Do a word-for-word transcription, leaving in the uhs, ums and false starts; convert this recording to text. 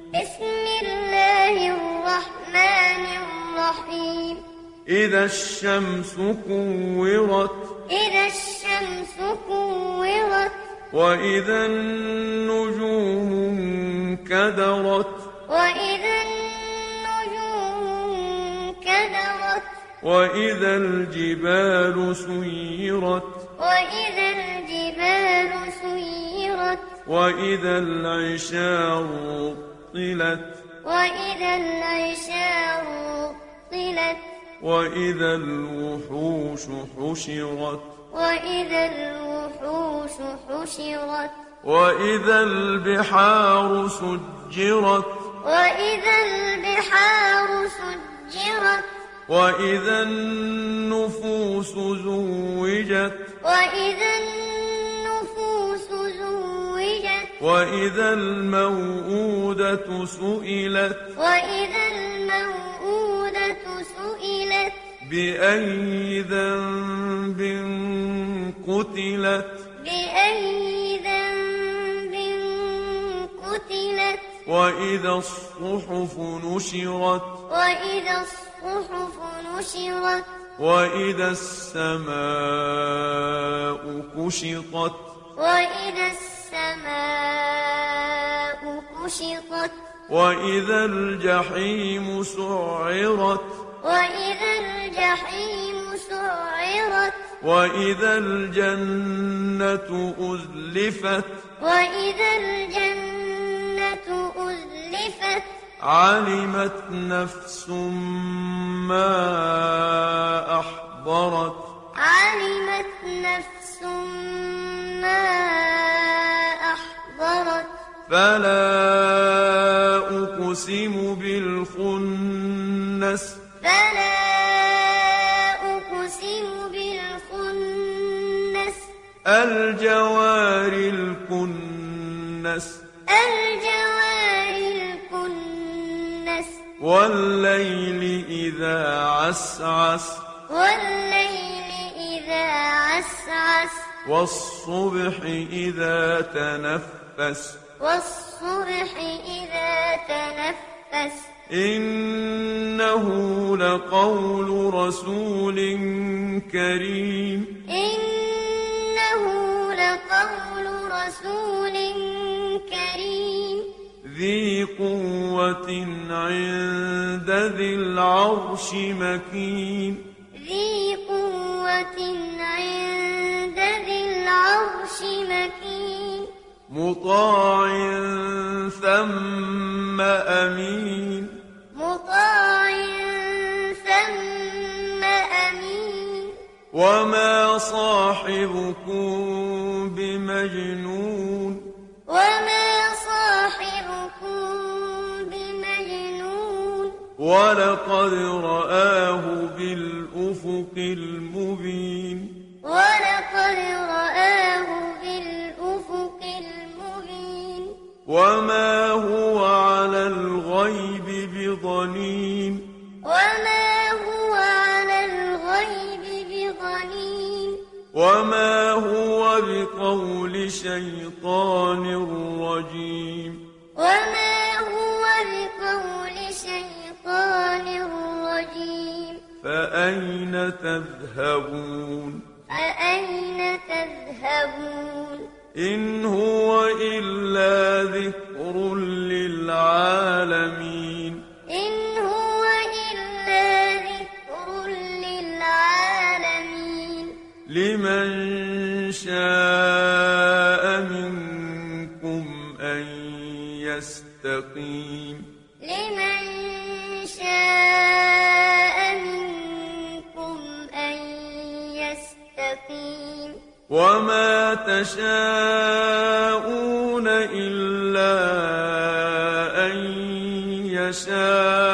بسم الله الرحمن الرحيم إذا الشمس كورت إذا الشمس كورت وإذا النجوم انكدرت وإذا النجوم انكدرت وإذا الجبال سيرت وإذا الجبال سيرت وإذا العشار طلت وإذا العشار طلت وإذا الوحوش حشرت وإذا الوحوش حشرت وإذا البحار سجرت وإذا البحار سجرت وإذا النفوس زوجت وإذا النفوس زوجت وإذا الموءودة سئلت وإذا الموءودة سئلت بأي ذنب قتلت بأي ذنب قتلت وإذا الصحف نشرت وإذا الصحف نشرت وإذا السماء كشطت وإذا السماء كشطت وإذا الجحيم سعرت وإذا الجحيم سعرت وإذا الجنة أزلفت وإذا الجنة أزلفت علمت نفس ما أحضرت علمت نفس ما أحضرت فلا أقسم بالخنس فلا أقسم بالخنس الجوار الكنس الجوار الكنس والليل إذا عسعس والليل إذا عسعس والصبح إذا تنفس والصبح إذا تنفس إنه لقول رسول كريم إنه لقول رسول كريم ذي قوة عند ذي العرش مكين ذي قوة عند ذي العرش مكين مطاع ثم أمين مطاع ثم أمين وما صاحبكم بمجنون وما صاحبكم بمجنون ولقد رآه بالأفق المبين ولقد رآه بالأفق المبين وما هو على الغيب بضنين وما هو على الغيب بضنين وما هو بقول شيطان رجيم وما هو بقول شيطان رجيم فأين تذهبون فأين تذهبون إن هو إلا ذكر للعالمين إن هو إلا ذكر للعالمين لمن شاء منكم أن يستقيم لمن شاء منكم أن يستقيم وما تشاءون إلا أن يشاء